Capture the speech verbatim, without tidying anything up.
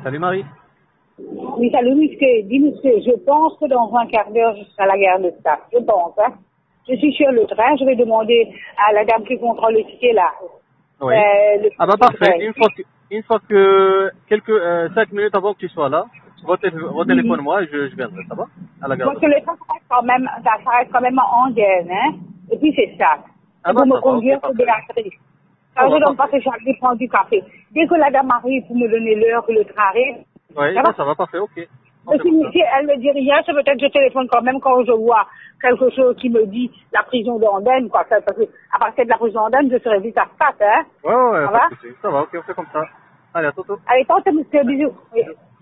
Salut Marie. Oui, salut monsieur. Dis monsieur, je pense que dans un quart d'heure, je serai à la gare de Stade. Je pense, hein. Je suis sur le train, je vais demander à la dame qui contrôle le ticket là. Oui. Euh, le Ah bah le parfait. train. Une fois que, une fois que quelques euh, cinq minutes avant que tu sois là, retéléphone-moi et je, je viendrai. Ça va? À la gare de Parce que le train, ça reste quand même, ça reste quand même en gaine, hein. Et puis c'est ça. Ah C'est bah pour me ça va, ok, conduire, c'est parfait. Béatrice. Ça Alors je va, donne pas parfait. que Charlie prend du café. Dès que la dame arrive pour me donner l'heure que le train arrive, Oui, ça bah va? ça va, parfait, ok. On Mais fait si, comme ça. si elle me dit rien, c'est peut-être que je téléphone quand même quand je vois quelque chose qui me dit la prison d'Andenne, quoi. Ça, parce que à partir de la prison d'Andenne, je serai vite à Stade, hein. Ouais, ouais, ouais, Ça pas va? de soucis. Ça va, ok, on fait comme ça. Allez, à tantôt. Allez, tente, monsieur, bisous. Oui.